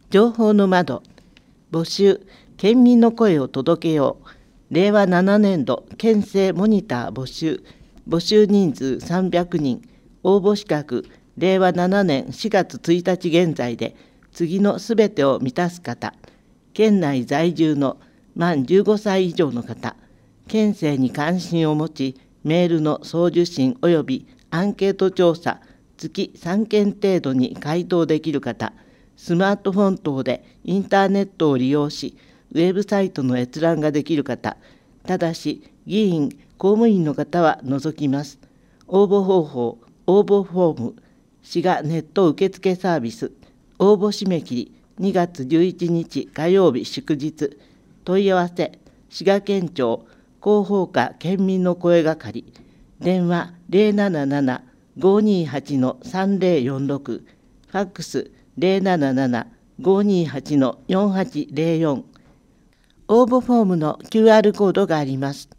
情報の窓募集県民の声を届けよう。令和7年度県政モニター募集人数300人。応募資格令和7年4月1日現在で次のすべてを満たす方、県内在住の満15歳以上の方、県政に関心を持ち、メールの送受信及びアンケート調査、月3件程度に回答できる方、スマートフォン等でインターネットを利用し、ウェブサイトの閲覧ができる方、ただし議員、公務員の方は除きます。応募方法、応募フォーム、滋賀ネット受付サービス、応募締め切り2月11日火曜日祝日。問い合わせ、滋賀県庁広報課県民の声係、電話077-528-3046、ファックス077-528-4804。応募フォームの QR コードがあります。